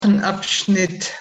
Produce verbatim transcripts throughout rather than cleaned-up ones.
Abschnitt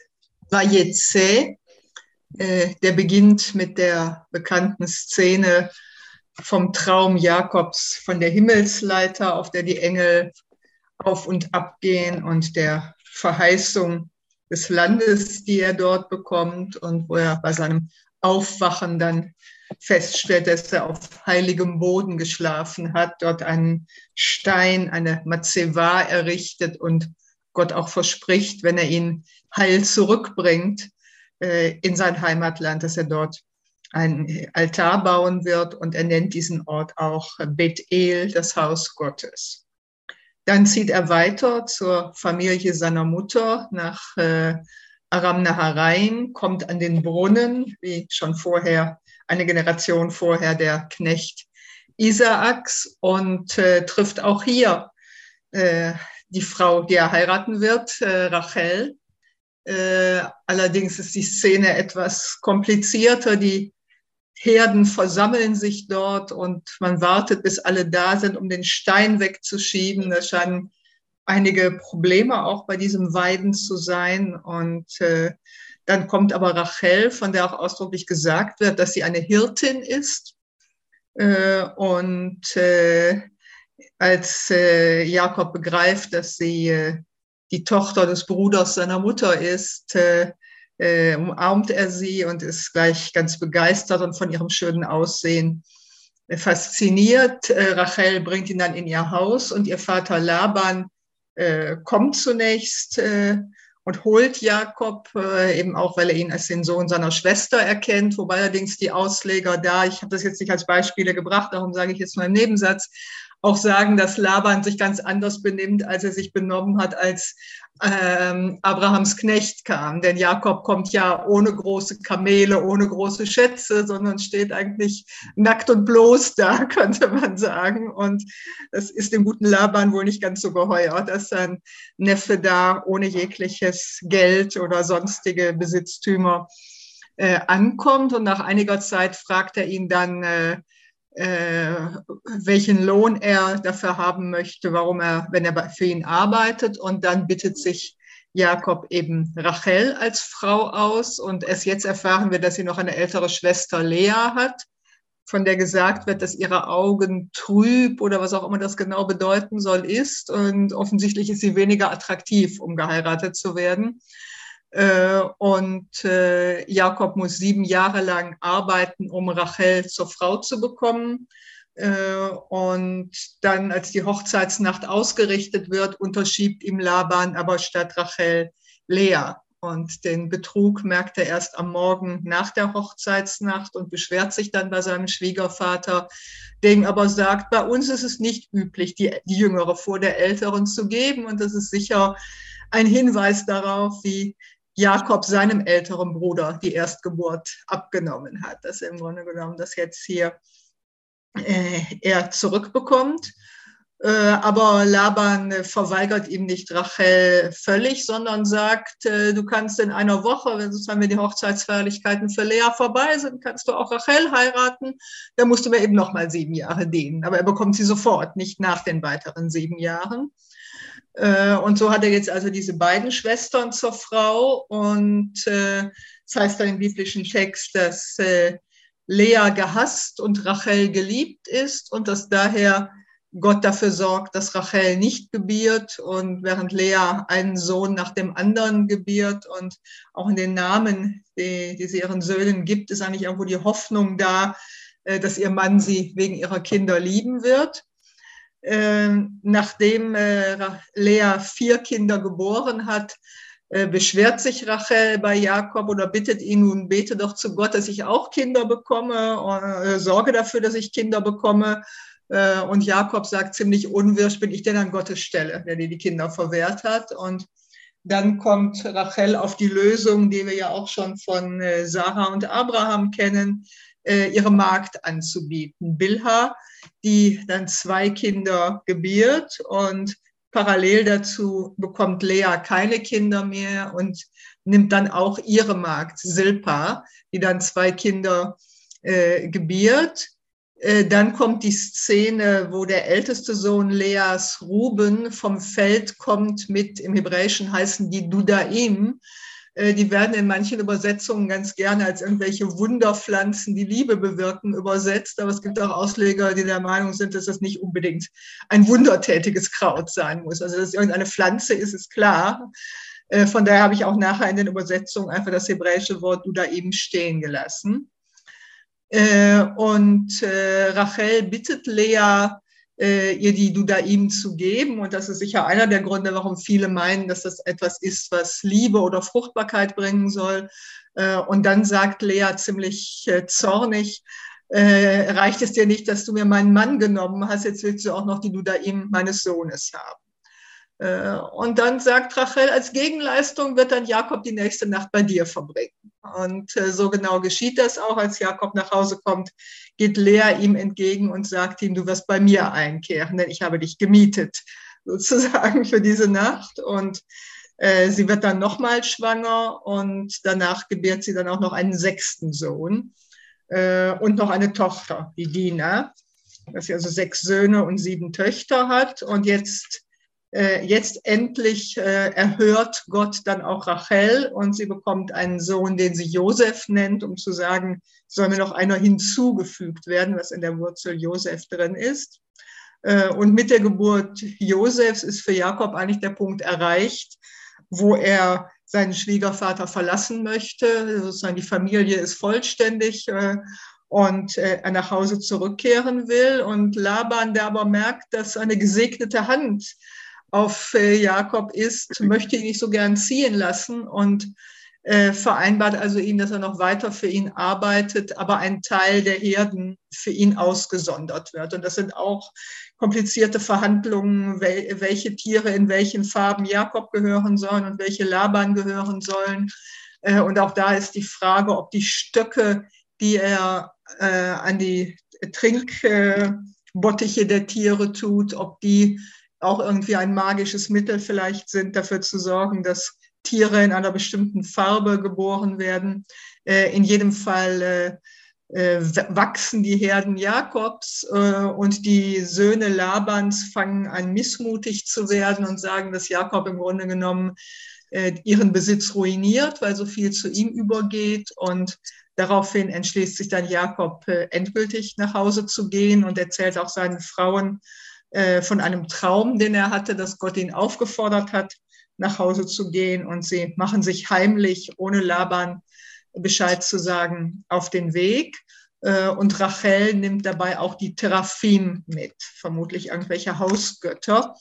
Vayetze, äh, der beginnt mit der bekannten Szene vom Traum Jakobs von der Himmelsleiter, auf der die Engel auf und ab gehen, und der Verheißung des Landes, die er dort bekommt, und wo er bei seinem Aufwachen dann feststellt, dass er auf heiligem Boden geschlafen hat, dort einen Stein, eine Matzeva errichtet und Gott auch verspricht, wenn er ihn heil zurückbringt äh, in sein Heimatland, dass er dort einen Altar bauen wird, und er nennt diesen Ort auch Bethel, das Haus Gottes. Dann zieht er weiter zur Familie seiner Mutter nach äh, Aram Naharaim, kommt an den Brunnen, wie schon vorher, eine Generation vorher, der Knecht Isaaks, und äh, trifft auch hier äh, die Frau, die er heiraten wird, äh, Rachel. Äh, allerdings ist die Szene etwas komplizierter. Die Herden versammeln sich dort und man wartet, bis alle da sind, um den Stein wegzuschieben. Da scheinen einige Probleme auch bei diesem Weiden zu sein. Und äh, dann kommt aber Rachel, von der auch ausdrücklich gesagt wird, dass sie eine Hirtin ist. Äh, und äh, als äh, Jakob begreift, dass sie äh, die Tochter des Bruders seiner Mutter ist, äh, äh, umarmt er sie und ist gleich ganz begeistert und von ihrem schönen Aussehen äh, fasziniert. Äh, Rachel bringt ihn dann in ihr Haus, und ihr Vater Laban äh, kommt zunächst äh, und holt Jakob, äh, eben auch, weil er ihn als den Sohn seiner Schwester erkennt, wobei allerdings die Ausleger da, ich habe das jetzt nicht als Beispiele gebracht, darum sage ich jetzt nur im Nebensatz, auch sagen, dass Laban sich ganz anders benimmt, als er sich benommen hat, als ähm, Abrahams Knecht kam. Denn Jakob kommt ja ohne große Kamele, ohne große Schätze, sondern steht eigentlich nackt und bloß da, könnte man sagen. Und das ist dem guten Laban wohl nicht ganz so geheuer, dass sein Neffe da ohne jegliches Geld oder sonstige Besitztümer äh, ankommt. Und nach einiger Zeit fragt er ihn dann, äh, Äh, welchen Lohn er dafür haben möchte, warum er, wenn er für ihn arbeitet. Und dann bittet sich Jakob eben Rachel als Frau aus. Und erst jetzt erfahren wir, dass sie noch eine ältere Schwester Lea hat, von der gesagt wird, dass ihre Augen trüb oder was auch immer das genau bedeuten soll ist. Und offensichtlich ist sie weniger attraktiv, um geheiratet zu werden. Und äh, Jakob muss sieben Jahre lang arbeiten, um Rachel zur Frau zu bekommen. Äh, und dann, als die Hochzeitsnacht ausgerichtet wird, unterschiebt ihm Laban aber statt Rachel Lea. Und den Betrug merkt er erst am Morgen nach der Hochzeitsnacht und beschwert sich dann bei seinem Schwiegervater, der ihm aber sagt, bei uns ist es nicht üblich, die, die Jüngere vor der Älteren zu geben. Und das ist sicher ein Hinweis darauf, wie Jakob seinem älteren Bruder die Erstgeburt abgenommen hat, dass er im Grunde genommen das jetzt hier äh, er zurückbekommt. Äh, aber Laban äh, verweigert ihm nicht Rachel völlig, sondern sagt, äh, du kannst in einer Woche, wenn sozusagen wir die Hochzeitsfeierlichkeiten für Lea vorbei sind, kannst du auch Rachel heiraten. Da musst du mir eben noch mal sieben Jahre dienen. Aber er bekommt sie sofort, nicht nach den weiteren sieben Jahren. Und so hat er jetzt also diese beiden Schwestern zur Frau. Und äh, das heißt dann im biblischen Text, dass äh, Lea gehasst und Rachel geliebt ist und dass daher Gott dafür sorgt, dass Rachel nicht gebiert, und während Lea einen Sohn nach dem anderen gebiert. Und auch in den Namen, die, die sie ihren Söhnen gibt, ist eigentlich irgendwo die Hoffnung da, äh, dass ihr Mann sie wegen ihrer Kinder lieben wird. Ähm, nachdem äh, Lea vier Kinder geboren hat, äh, beschwert sich Rachel bei Jakob oder bittet ihn, nun bete doch zu Gott, dass ich auch Kinder bekomme, äh, sorge dafür, dass ich Kinder bekomme. Äh, und Jakob sagt ziemlich unwirsch, bin ich denn an Gottes Stelle, der dir die Kinder verwehrt hat. Und dann kommt Rachel auf die Lösung, die wir ja auch schon von äh, Sarah und Abraham kennen, äh, ihre Magd anzubieten, Bilha, die dann zwei Kinder gebiert, und parallel dazu bekommt Lea keine Kinder mehr und nimmt dann auch ihre Magd Silpa, die dann zwei Kinder äh, gebiert. Dann kommt die Szene, wo der älteste Sohn Leas, Ruben, vom Feld kommt mit, im Hebräischen heißen die Dudaim. Die werden in manchen Übersetzungen ganz gerne als irgendwelche Wunderpflanzen, die Liebe bewirken, übersetzt. Aber es gibt auch Ausleger, die der Meinung sind, dass das nicht unbedingt ein wundertätiges Kraut sein muss. Also, dass es irgendeine Pflanze ist, ist klar. Von daher habe ich auch nachher in den Übersetzungen einfach das hebräische Wort Dudaim stehen gelassen. Und Rachel bittet Lea, ihr die Dudaim zu geben. Und das ist sicher einer der Gründe, warum viele meinen, dass das etwas ist, was Liebe oder Fruchtbarkeit bringen soll. Und dann sagt Lea ziemlich zornig, reicht es dir nicht, dass du mir meinen Mann genommen hast, jetzt willst du auch noch die Dudaim meines Sohnes haben. Und dann sagt Rachel, als Gegenleistung wird dann Jakob die nächste Nacht bei dir verbringen. Und so genau geschieht das auch. Als Jakob nach Hause kommt, geht Lea ihm entgegen und sagt ihm, du wirst bei mir einkehren, denn ich habe dich gemietet, sozusagen für diese Nacht. Und äh, sie wird dann nochmal schwanger und danach gebärt sie dann auch noch einen sechsten Sohn äh, und noch eine Tochter, die Dina, dass sie also sechs Söhne und sieben Töchter hat. Und jetzt Jetzt endlich äh, erhört Gott dann auch Rachel und sie bekommt einen Sohn, den sie Josef nennt, um zu sagen, soll mir noch einer hinzugefügt werden, was in der Wurzel Josef drin ist. Äh, und mit der Geburt Josefs ist für Jakob eigentlich der Punkt erreicht, wo er seinen Schwiegervater verlassen möchte. Sozusagen die Familie ist vollständig äh, und äh, er nach Hause zurückkehren will. Und Laban, der aber merkt, dass eine gesegnete Hand auf Jakob ist, möchte ihn nicht so gern ziehen lassen und äh, vereinbart also ihn, dass er noch weiter für ihn arbeitet, aber ein Teil der Herden für ihn ausgesondert wird. Und das sind auch komplizierte Verhandlungen, wel welche Tiere in welchen Farben Jakob gehören sollen und welche Laban gehören sollen. Äh, und auch da ist die Frage, ob die Stöcke, die er äh, an die Trinkbottiche äh, der Tiere tut, ob die auch irgendwie ein magisches Mittel vielleicht sind, dafür zu sorgen, dass Tiere in einer bestimmten Farbe geboren werden. Äh, in jedem Fall äh, äh, wachsen die Herden Jakobs äh, und die Söhne Labans fangen an, missmutig zu werden und sagen, dass Jakob im Grunde genommen äh, ihren Besitz ruiniert, weil so viel zu ihm übergeht. Und daraufhin entschließt sich dann Jakob, äh, endgültig nach Hause zu gehen und erzählt auch seinen Frauen von einem Traum, den er hatte, dass Gott ihn aufgefordert hat, nach Hause zu gehen. Und sie machen sich heimlich, ohne Laban Bescheid zu sagen, auf den Weg. Und Rachel nimmt dabei auch die Teraphim mit, vermutlich irgendwelche Hausgötter.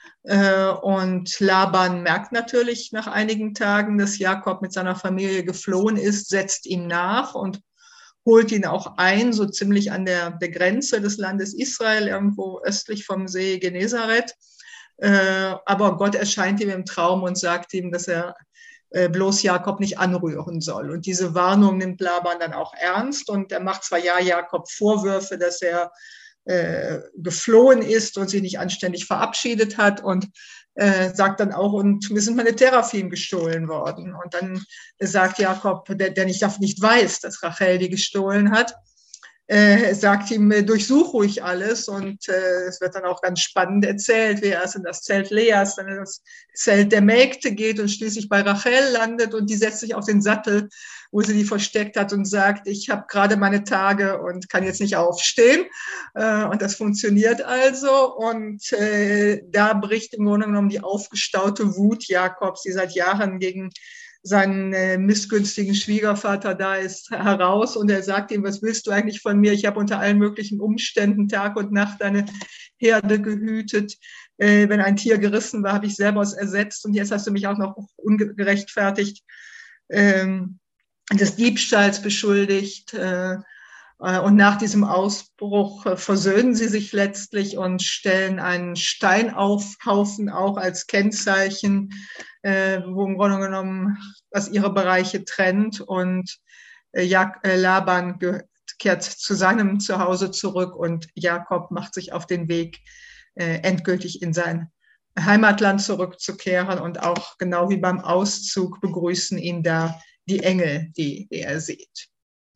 Und Laban merkt natürlich nach einigen Tagen, dass Jakob mit seiner Familie geflohen ist, setzt ihm nach und holt ihn auch ein, so ziemlich an der, der Grenze des Landes Israel, irgendwo östlich vom See Genezareth. Äh, aber Gott erscheint ihm im Traum und sagt ihm, dass er äh, bloß Jakob nicht anrühren soll. Und diese Warnung nimmt Laban dann auch ernst. Und er macht zwar ja Jakob Vorwürfe, dass er äh, geflohen ist und sich nicht anständig verabschiedet hat und äh, sagt dann auch, und mir sind meine Teraphim gestohlen worden. Und dann sagt Jakob, der, der nicht, nicht weiß, dass Rachel die gestohlen hat, äh, sagt ihm, durchsuch ruhig alles. Und äh, es wird dann auch ganz spannend erzählt, wie er erst in das Zelt Leas, dann in das Zelt der Mägde geht und schließlich bei Rachel landet und die setzt sich auf den Sattel, wo sie die versteckt hat und sagt, ich habe gerade meine Tage und kann jetzt nicht aufstehen. Äh, und das funktioniert also. Und äh, da bricht im Grunde genommen die aufgestaute Wut Jakobs, die seit Jahren gegen seinen äh, missgünstigen Schwiegervater da ist, heraus. Und er sagt ihm, was willst du eigentlich von mir? Ich habe unter allen möglichen Umständen Tag und Nacht deine Herde gehütet. Äh, wenn ein Tier gerissen war, habe ich selber es ersetzt. Und jetzt hast du mich auch noch ungerechtfertigt ähm, des Diebstahls beschuldigt. Äh, und nach diesem Ausbruch äh, versöhnen sie sich letztlich und stellen einen Steinhaufen auch als Kennzeichen, äh, wo im Grunde genommen was ihre Bereiche trennt. Und äh, Jak- äh, Laban kehrt zu seinem Zuhause zurück und Jakob macht sich auf den Weg, äh, endgültig in sein Heimatland zurückzukehren. Und auch genau wie beim Auszug begrüßen ihn da die Engel, die, die er sieht.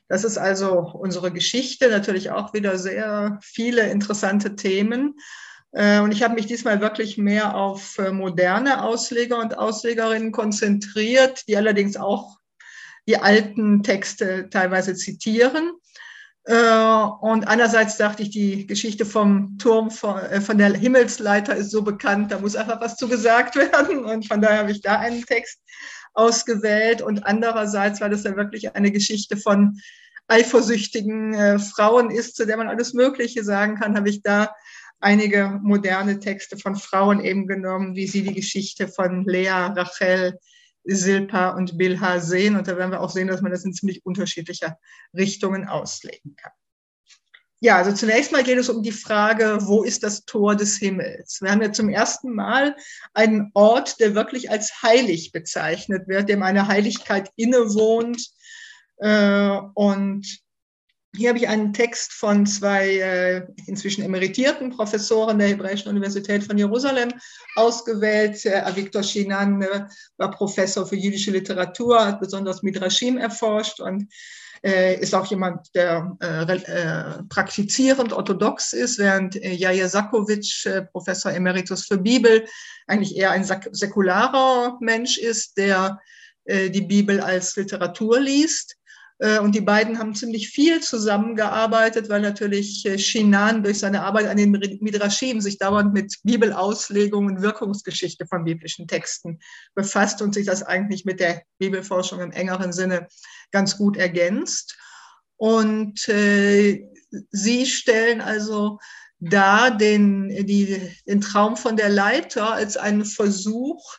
Das ist also unsere Geschichte, natürlich auch wieder sehr viele interessante Themen. Und ich habe mich diesmal wirklich mehr auf moderne Ausleger und Auslegerinnen konzentriert, die allerdings auch die alten Texte teilweise zitieren. Und einerseits dachte ich, die Geschichte vom Turm von der Himmelsleiter ist so bekannt, da muss einfach was zu gesagt werden. Und von daher habe ich da einen Text ausgewählt. Und andererseits, weil das ja wirklich eine Geschichte von eifersüchtigen äh, Frauen ist, zu der man alles Mögliche sagen kann, habe ich da einige moderne Texte von Frauen eben genommen, wie sie die Geschichte von Lea, Rachel, Silpa und Bilha sehen. Und da werden wir auch sehen, dass man das in ziemlich unterschiedlicher Richtungen auslegen kann. Ja, also zunächst mal geht es um die Frage, wo ist das Tor des Himmels? Wir haben ja zum ersten Mal einen Ort, der wirklich als heilig bezeichnet wird, dem eine Heiligkeit innewohnt. Und hier habe ich einen Text von zwei äh, inzwischen emeritierten Professoren der Hebräischen Universität von Jerusalem ausgewählt. Äh, Avigdor Shinan äh, war Professor für jüdische Literatur, hat besonders Midrashim erforscht und äh, ist auch jemand, der äh, äh, praktizierend orthodox ist, während äh, Yair Sakowitsch, äh, Professor Emeritus für Bibel, eigentlich eher ein säkularer Mensch ist, der äh, die Bibel als Literatur liest. Und die beiden haben ziemlich viel zusammengearbeitet, weil natürlich Shinan durch seine Arbeit an den Midrashim sich dauernd mit Bibelauslegung und Wirkungsgeschichte von biblischen Texten befasst und sich das eigentlich mit der Bibelforschung im engeren Sinne ganz gut ergänzt. Und äh, sie stellen also dar den, die, den Traum von der Leiter als einen Versuch,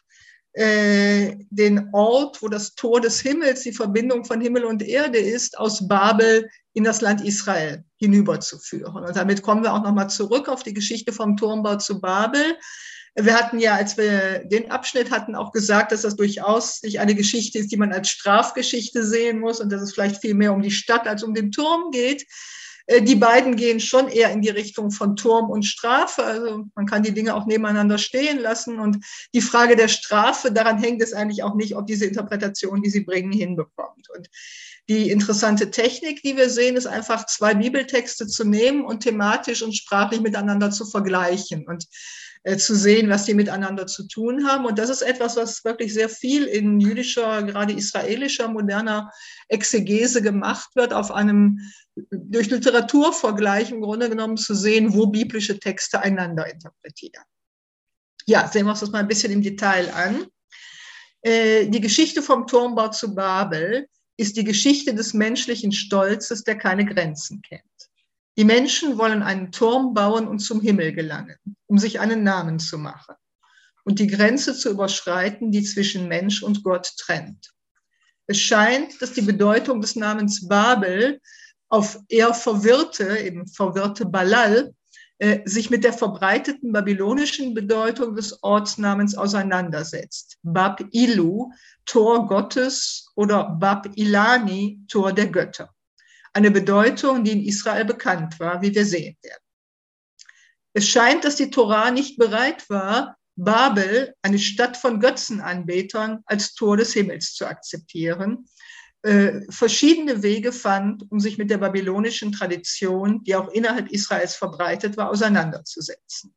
den Ort, wo das Tor des Himmels, die Verbindung von Himmel und Erde ist, aus Babel in das Land Israel hinüberzuführen. Und damit kommen wir auch nochmal zurück auf die Geschichte vom Turmbau zu Babel. Wir hatten ja, als wir den Abschnitt hatten, auch gesagt, dass das durchaus nicht eine Geschichte ist, die man als Strafgeschichte sehen muss und dass es vielleicht viel mehr um die Stadt als um den Turm geht. Die beiden gehen schon eher in die Richtung von Turm und Strafe. Also man kann die Dinge auch nebeneinander stehen lassen. Und die Frage der Strafe, daran hängt es eigentlich auch nicht, ob diese Interpretation, die sie bringen, hinbekommt. Und die interessante Technik, die wir sehen, ist einfach zwei Bibeltexte zu nehmen und thematisch und sprachlich miteinander zu vergleichen und äh, zu sehen, was die miteinander zu tun haben. Und das ist etwas, was wirklich sehr viel in jüdischer, gerade israelischer, moderner Exegese gemacht wird, auf einem durch Literaturvergleich im Grunde genommen zu sehen, wo biblische Texte einander interpretieren. Ja, sehen wir uns das mal ein bisschen im Detail an. Äh, die Geschichte vom Turmbau zu Babel ist die Geschichte des menschlichen Stolzes, der keine Grenzen kennt. Die Menschen wollen einen Turm bauen und zum Himmel gelangen, um sich einen Namen zu machen und die Grenze zu überschreiten, die zwischen Mensch und Gott trennt. Es scheint, dass die Bedeutung des Namens Babel auf eher verwirrte, eben verwirrte Balal, äh, sich mit der verbreiteten babylonischen Bedeutung des Ortsnamens auseinandersetzt. Bab Ilu, Tor Gottes, oder Bab Ilani, Tor der Götter. Eine Bedeutung, die in Israel bekannt war, wie wir sehen werden. Es scheint, dass die Torah nicht bereit war, Babel, eine Stadt von Götzenanbetern, als Tor des Himmels zu akzeptieren, Äh, verschiedene Wege fand, um sich mit der babylonischen Tradition, die auch innerhalb Israels verbreitet war, auseinanderzusetzen.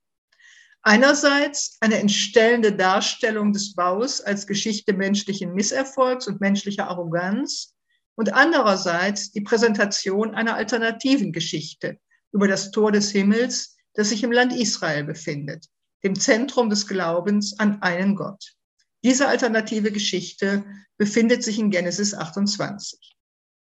Einerseits eine entstellende Darstellung des Baus als Geschichte menschlichen Misserfolgs und menschlicher Arroganz und andererseits die Präsentation einer alternativen Geschichte über das Tor des Himmels, das sich im Land Israel befindet, dem Zentrum des Glaubens an einen Gott. Diese alternative Geschichte befindet sich in Genesis achtundzwanzig.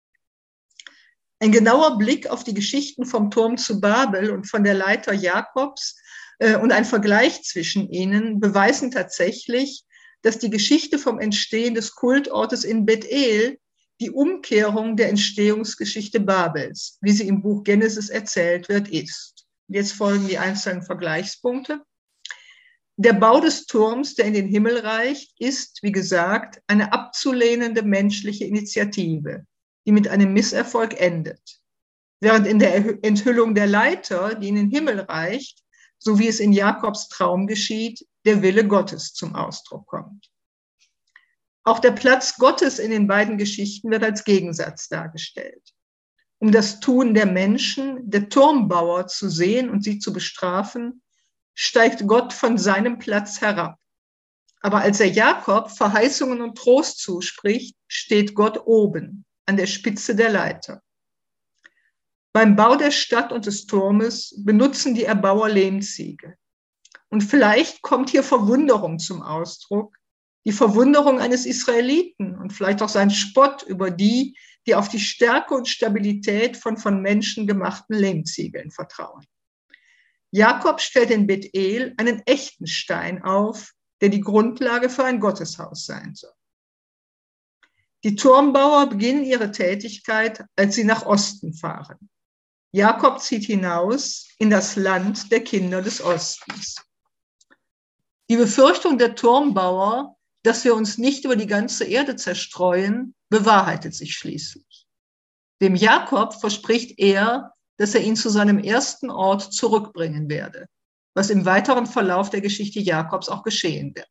Ein genauer Blick auf die Geschichten vom Turm zu Babel und von der Leiter Jakobs äh, und ein Vergleich zwischen ihnen beweisen tatsächlich, dass die Geschichte vom Entstehen des Kultortes in Bethel die Umkehrung der Entstehungsgeschichte Babels, wie sie im Buch Genesis erzählt wird, ist. Jetzt folgen die einzelnen Vergleichspunkte. Der Bau des Turms, der in den Himmel reicht, ist, wie gesagt, eine abzulehnende menschliche Initiative, die mit einem Misserfolg endet. Während in der Enthüllung der Leiter, die in den Himmel reicht, so wie es in Jakobs Traum geschieht, der Wille Gottes zum Ausdruck kommt. Auch der Platz Gottes in den beiden Geschichten wird als Gegensatz dargestellt. um das Tun der Menschen, der Turmbauer, zu sehen und sie zu bestrafen, steigt Gott von seinem Platz herab. Aber als er Jakob Verheißungen und Trost zuspricht, steht Gott oben, an der Spitze der Leiter. Beim Bau der Stadt und des Turmes benutzen die Erbauer Lehmziegel. Und vielleicht kommt hier Verwunderung zum Ausdruck, die Verwunderung eines Israeliten und vielleicht auch sein Spott über die, die auf die Stärke und Stabilität von von Menschen gemachten Lehmziegeln vertrauen. Jakob stellt in Bethel einen echten Stein auf, der die Grundlage für ein Gotteshaus sein soll. Die Turmbauer beginnen ihre Tätigkeit, als sie nach Osten fahren. Jakob zieht hinaus in das Land der Kinder des Ostens. Die Befürchtung der Turmbauer, dass wir uns nicht über die ganze Erde zerstreuen, bewahrheitet sich schließlich. Dem Jakob verspricht er, dass er ihn zu seinem ersten Ort zurückbringen werde, was im weiteren Verlauf der Geschichte Jakobs auch geschehen wird.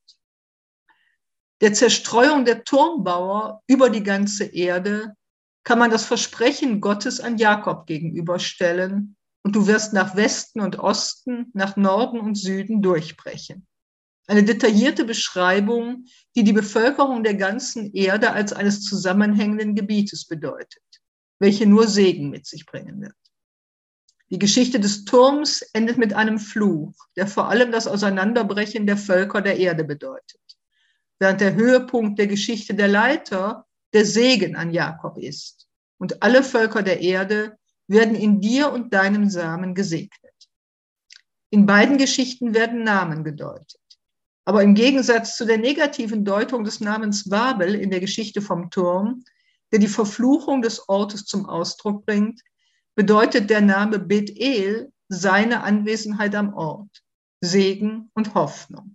Der Zerstreuung der Turmbauer über die ganze Erde kann man das Versprechen Gottes an Jakob gegenüberstellen, und du wirst nach Westen und Osten, nach Norden und Süden durchbrechen. Eine detaillierte Beschreibung, die die Bevölkerung der ganzen Erde als eines zusammenhängenden Gebietes bedeutet, welche nur Segen mit sich bringen wird. Die Geschichte des Turms endet mit einem Fluch, der vor allem das Auseinanderbrechen der Völker der Erde bedeutet, während der Höhepunkt der Geschichte der Leiter der Segen an Jakob ist. Und alle Völker der Erde werden in dir und deinem Samen gesegnet. In beiden Geschichten werden Namen gedeutet. Aber im Gegensatz zu der negativen Deutung des Namens Babel in der Geschichte vom Turm, der die Verfluchung des Ortes zum Ausdruck bringt, bedeutet der Name Bethel seine Anwesenheit am Ort, Segen und Hoffnung.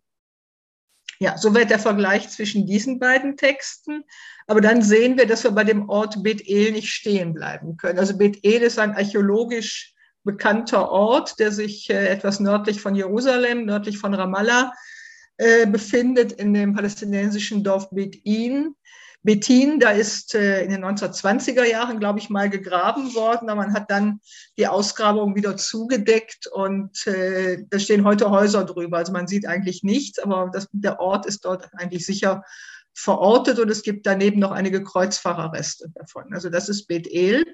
Ja, soweit der Vergleich zwischen diesen beiden Texten. Aber dann sehen wir, dass wir bei dem Ort Bethel nicht stehen bleiben können. Also Bethel ist ein archäologisch bekannter Ort, der sich äh, etwas nördlich von Jerusalem, nördlich von Ramallah äh, befindet, in dem palästinensischen Dorf Betin. Betin, da ist äh, in den neunzehnhundertzwanziger Jahren, glaube ich, mal gegraben worden, aber man hat dann die Ausgrabung wieder zugedeckt und äh, da stehen heute Häuser drüber. Also man sieht eigentlich nichts, aber das, der Ort ist dort eigentlich sicher verortet und es gibt daneben noch einige Kreuzfahrerreste davon. Also das ist Bethel.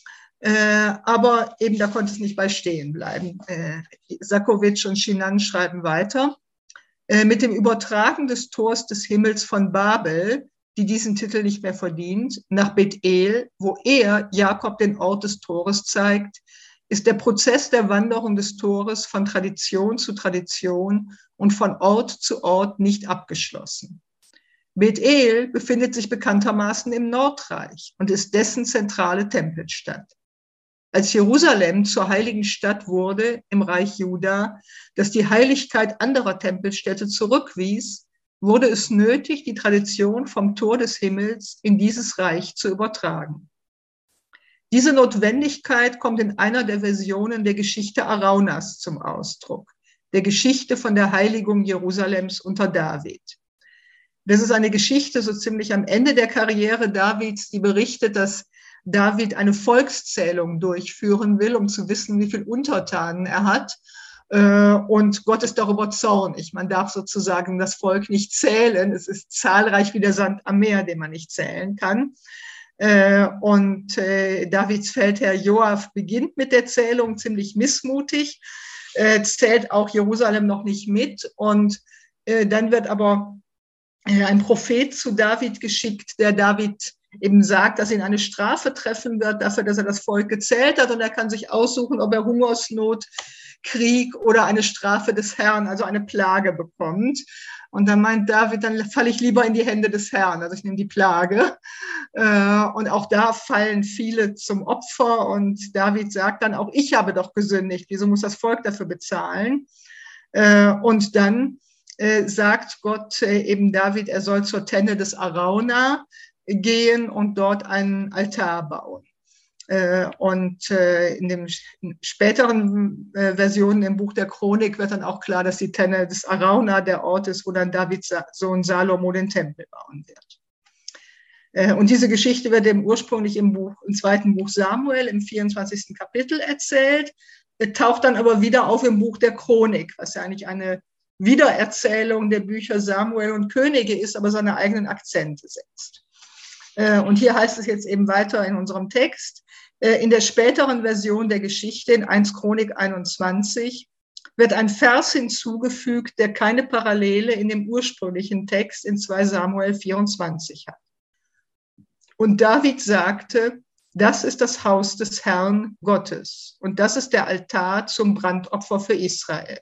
Äh, aber eben da konnte es nicht bei stehen bleiben. Äh, Sakowitsch und Schinan schreiben weiter. Äh, mit dem Übertragen des Tors des Himmels von Babel, die diesen Titel nicht mehr verdient, nach Bethel, wo er Jakob den Ort des Tores zeigt, ist der Prozess der Wanderung des Tores von Tradition zu Tradition und von Ort zu Ort nicht abgeschlossen. Bethel befindet sich bekanntermaßen im Nordreich und ist dessen zentrale Tempelstadt. Als Jerusalem zur heiligen Stadt wurde im Reich Juda, das die Heiligkeit anderer Tempelstädte zurückwies, wurde es nötig, die Tradition vom Tor des Himmels in dieses Reich zu übertragen. Diese Notwendigkeit kommt in einer der Versionen der Geschichte Araunas zum Ausdruck, der Geschichte von der Heiligung Jerusalems unter David. Das ist eine Geschichte so ziemlich am Ende der Karriere Davids, die berichtet, dass David eine Volkszählung durchführen will, um zu wissen, wie viele Untertanen er hat. Und Gott ist darüber zornig. Man darf sozusagen das Volk nicht zählen. Es ist zahlreich wie der Sand am Meer, den man nicht zählen kann. Und Davids Feldherr Joab beginnt mit der Zählung ziemlich missmutig, zählt auch Jerusalem noch nicht mit. Und dann wird aber ein Prophet zu David geschickt, der David eben sagt, dass ihn eine Strafe treffen wird dafür, dass er das Volk gezählt hat. Und er kann sich aussuchen, ob er Hungersnot, Krieg oder eine Strafe des Herrn, also eine Plage bekommt. Und dann meint David, dann falle ich lieber in die Hände des Herrn, also ich nehme die Plage. Und auch da fallen viele zum Opfer und David sagt dann, auch ich habe doch gesündigt, wieso muss das Volk dafür bezahlen? Und dann sagt Gott eben David, er soll zur Tenne des Arauna gehen und dort einen Altar bauen. Und in den späteren Versionen im Buch der Chronik wird dann auch klar, dass die Tenne des Arauna der Ort ist, wo dann Davids Sohn Salomo den Tempel bauen wird. Und diese Geschichte wird eben ursprünglich im, Buch, im zweiten Buch Samuel, im vierundzwanzigsten Kapitel erzählt, taucht dann aber wieder auf im Buch der Chronik, was ja eigentlich eine Wiedererzählung der Bücher Samuel und Könige ist, aber seine eigenen Akzente setzt. Und hier heißt es jetzt eben weiter in unserem Text, in der späteren Version der Geschichte, in erster Chronik einundzwanzig, wird ein Vers hinzugefügt, der keine Parallele in dem ursprünglichen Text in zweiter Samuel vierundzwanzig hat. Und David sagte, das ist das Haus des Herrn Gottes und das ist der Altar zum Brandopfer für Israel.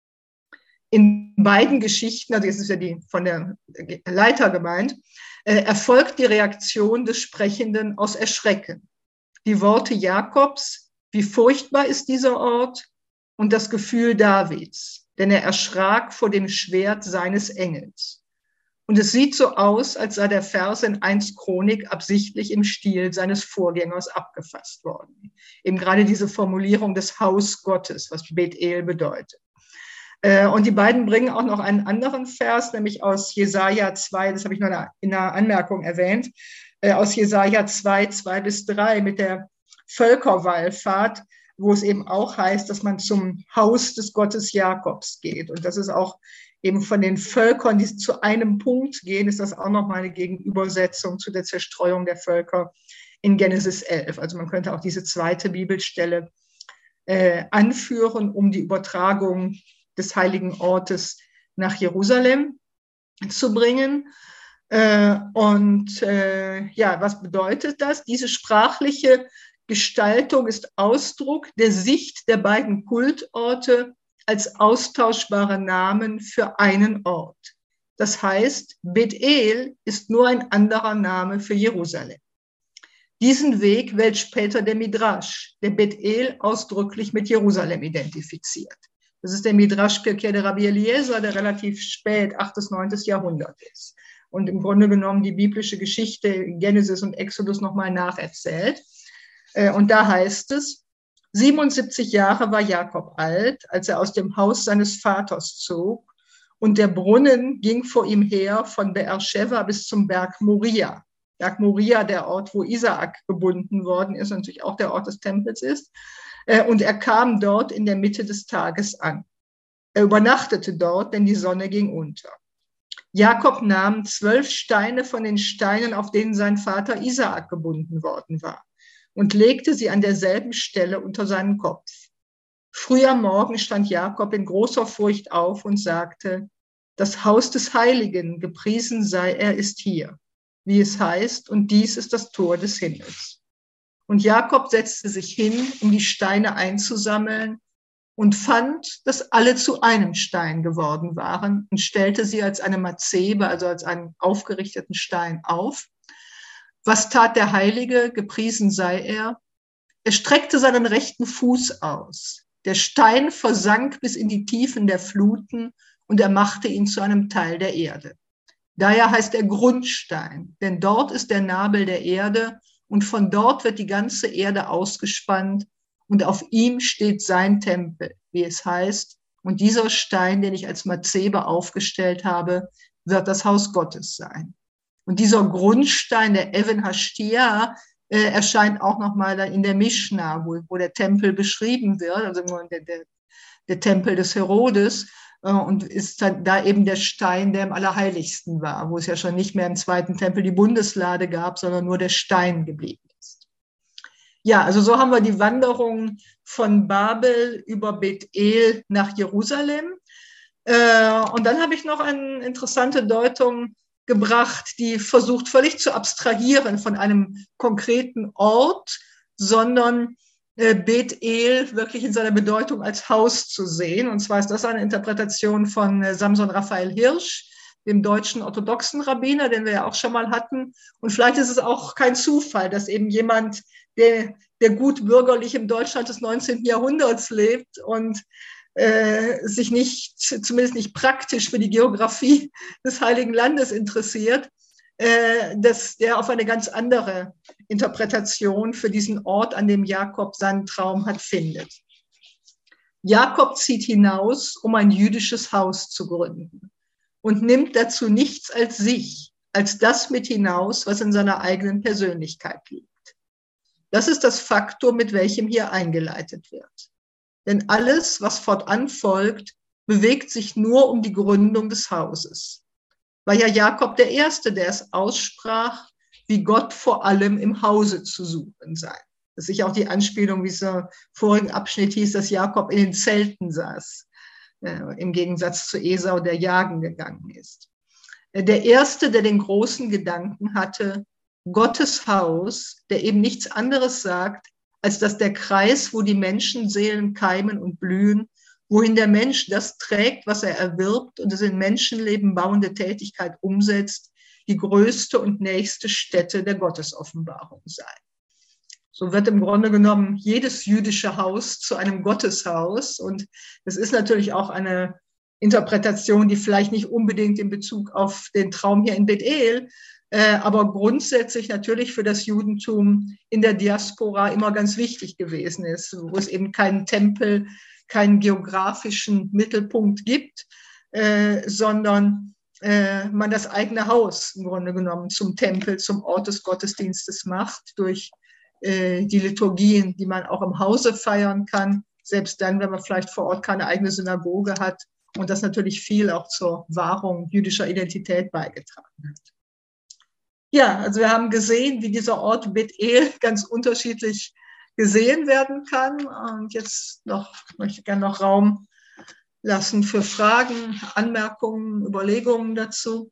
In beiden Geschichten, also jetzt ist ja die von der Leiter gemeint, äh, erfolgt die Reaktion des Sprechenden aus Erschrecken. Die Worte Jakobs, wie furchtbar ist dieser Ort, und das Gefühl Davids, denn er erschrak vor dem Schwert seines Engels. Und es sieht so aus, als sei der Vers in erster Chronik absichtlich im Stil seines Vorgängers abgefasst worden. Eben gerade diese Formulierung des Haus Gottes, was Bethel bedeutet. Und die beiden bringen auch noch einen anderen Vers, nämlich aus Jesaja zwei, das habe ich nur in einer Anmerkung erwähnt, aus Jesaja zwei, zwei bis drei mit der Völkerwallfahrt, wo es eben auch heißt, dass man zum Haus des Gottes Jakobs geht. Und das ist auch eben von den Völkern, die zu einem Punkt gehen, ist das auch nochmal eine Gegenübersetzung zu der Zerstreuung der Völker in Genesis elf. Also man könnte auch diese zweite Bibelstelle äh, anführen, um die Übertragung des heiligen Ortes nach Jerusalem zu bringen. Äh, und äh, ja, was bedeutet das? Diese sprachliche Gestaltung ist Ausdruck der Sicht der beiden Kultorte als austauschbare Namen für einen Ort. Das heißt, Bethel ist nur ein anderer Name für Jerusalem. Diesen Weg wählt später der Midrash, der Bethel ausdrücklich mit Jerusalem identifiziert. Das ist der Midrash Pirkei de Rabbi Eliezer, der relativ spät, achtes, neuntes Jahrhundert ist. Und im Grunde genommen die biblische Geschichte in Genesis und Exodus nochmal nacherzählt. Und da heißt es, siebenundsiebzig Jahre war Jakob alt, als er aus dem Haus seines Vaters zog, und der Brunnen ging vor ihm her von Beersheva bis zum Berg Moria. Berg Moria, der Ort, wo Isaak gebunden worden ist, und natürlich auch der Ort des Tempels ist. Und er kam dort in der Mitte des Tages an. Er übernachtete dort, denn die Sonne ging unter. Jakob nahm zwölf Steine von den Steinen, auf denen sein Vater Isaak gebunden worden war, und legte sie an derselben Stelle unter seinen Kopf. Früh am Morgen stand Jakob in großer Furcht auf und sagte, das Haus des Heiligen, gepriesen sei er, ist hier, wie es heißt, und dies ist das Tor des Himmels. Und Jakob setzte sich hin, um die Steine einzusammeln, und fand, dass alle zu einem Stein geworden waren, und stellte sie als eine Mazebe, also als einen aufgerichteten Stein auf. Was tat der Heilige, gepriesen sei er? Er streckte seinen rechten Fuß aus. Der Stein versank bis in die Tiefen der Fluten, und er machte ihn zu einem Teil der Erde. Daher heißt er Grundstein, denn dort ist der Nabel der Erde, und von dort wird die ganze Erde ausgespannt, und auf ihm steht sein Tempel, wie es heißt. Und dieser Stein, den ich als Mazebe aufgestellt habe, wird das Haus Gottes sein. Und dieser Grundstein, der Even Hashtia, äh, erscheint auch nochmal in der Mishnah, wo, wo der Tempel beschrieben wird, also der, der, der Tempel des Herodes, äh, und ist dann da eben der Stein, der im Allerheiligsten war, wo es ja schon nicht mehr im zweiten Tempel die Bundeslade gab, sondern nur der Stein geblieben ist. Ja, also so haben wir die Wanderung von Babel über Bethel nach Jerusalem. Äh, und dann habe ich noch eine interessante Deutung gebracht, die versucht völlig zu abstrahieren von einem konkreten Ort, sondern äh, Bethel wirklich in seiner Bedeutung als Haus zu sehen. Und zwar ist das eine Interpretation von äh, Samson Raphael Hirsch, dem deutschen orthodoxen Rabbiner, den wir ja auch schon mal hatten. Und vielleicht ist es auch kein Zufall, dass eben jemand, der, der gut bürgerlich im Deutschland des neunzehnten Jahrhunderts lebt und äh, sich nicht, zumindest nicht praktisch für die Geografie des Heiligen Landes interessiert, äh, dass der auf eine ganz andere Interpretation für diesen Ort, an dem Jakob seinen Traum hat, findet. Jakob zieht hinaus, um ein jüdisches Haus zu gründen, und nimmt dazu nichts als sich, als das mit hinaus, was in seiner eigenen Persönlichkeit liegt. Das ist das Faktum, mit welchem hier eingeleitet wird. Denn alles, was fortan folgt, bewegt sich nur um die Gründung des Hauses. War ja Jakob der Erste, der es aussprach, wie Gott vor allem im Hause zu suchen sei. Das ist sicher auch die Anspielung, wie es im vorigen Abschnitt hieß, dass Jakob in den Zelten saß, äh, im Gegensatz zu Esau, der jagen gegangen ist. Der Erste, der den großen Gedanken hatte, Gottes Haus, der eben nichts anderes sagt, als dass der Kreis, wo die Menschenseelen keimen und blühen, wohin der Mensch das trägt, was er erwirbt und es in Menschenleben bauende Tätigkeit umsetzt, die größte und nächste Stätte der Gottesoffenbarung sei. So wird im Grunde genommen jedes jüdische Haus zu einem Gotteshaus. Und das ist natürlich auch eine Interpretation, die vielleicht nicht unbedingt in Bezug auf den Traum hier in Bethel, äh, aber grundsätzlich natürlich für das Judentum in der Diaspora immer ganz wichtig gewesen ist, wo es eben keinen Tempel, keinen geografischen Mittelpunkt gibt, äh, sondern äh, man das eigene Haus im Grunde genommen zum Tempel, zum Ort des Gottesdienstes macht, durch äh, die Liturgien, die man auch im Hause feiern kann, selbst dann, wenn man vielleicht vor Ort keine eigene Synagoge hat und das natürlich viel auch zur Wahrung jüdischer Identität beigetragen hat. Ja, also wir haben gesehen, wie dieser Ort Bethel ganz unterschiedlich gesehen werden kann. Und jetzt noch, möchte ich gerne noch Raum lassen für Fragen, Anmerkungen, Überlegungen dazu.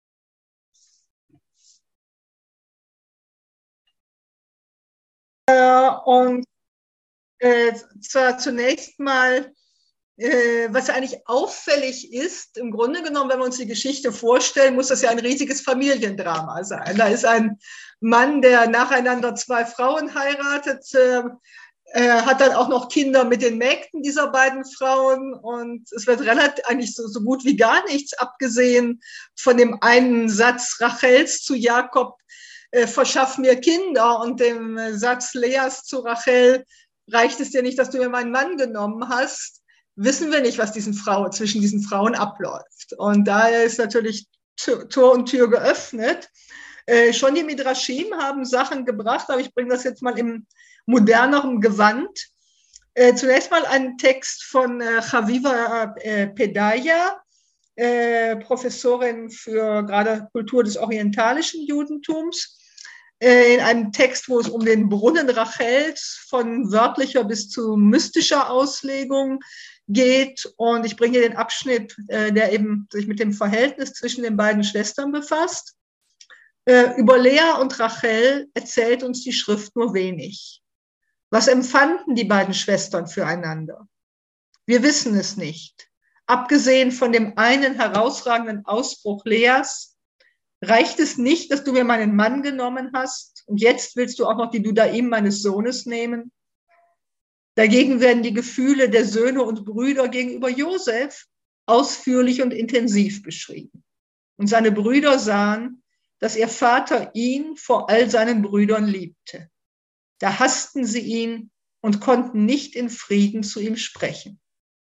Äh, und äh, zwar zunächst mal, äh, was eigentlich auffällig ist, im Grunde genommen, wenn wir uns die Geschichte vorstellen, muss das ja ein riesiges Familiendrama sein. Da ist ein Mann, der nacheinander zwei Frauen heiratet, äh, äh, hat dann auch noch Kinder mit den Mägden dieser beiden Frauen und es wird relativ eigentlich so, so gut wie gar nichts, abgesehen von dem einen Satz Rachels zu Jakob, äh, verschaff mir Kinder, und dem Satz Leas zu Rachel, reicht es dir nicht, dass du mir meinen Mann genommen hast, wissen wir nicht, was diesen Frauen, zwischen diesen Frauen abläuft. Und daher ist natürlich Tor und Tür geöffnet. Äh, schon die Midrashim haben Sachen gebracht, aber ich bringe das jetzt mal im moderneren Gewand. Äh, zunächst mal ein Text von äh, Chaviva äh, Pedaya, äh, Professorin für gerade Kultur des orientalischen Judentums, äh, in einem Text, wo es um den Brunnen Rachels von wörtlicher bis zu mystischer Auslegung geht. Und ich bringe hier den Abschnitt, äh, der eben sich mit dem Verhältnis zwischen den beiden Schwestern befasst. Äh, über Lea und Rachel erzählt uns die Schrift nur wenig. Was empfanden die beiden Schwestern füreinander? Wir wissen es nicht. Abgesehen von dem einen herausragenden Ausbruch Leas, reicht es nicht, dass du mir meinen Mann genommen hast und jetzt willst du auch noch die Dudaim meines Sohnes nehmen? Dagegen werden die Gefühle der Söhne und Brüder gegenüber Josef ausführlich und intensiv beschrieben. Und seine Brüder sahen, dass ihr Vater ihn vor all seinen Brüdern liebte. Da hassten sie ihn und konnten nicht in Frieden zu ihm sprechen.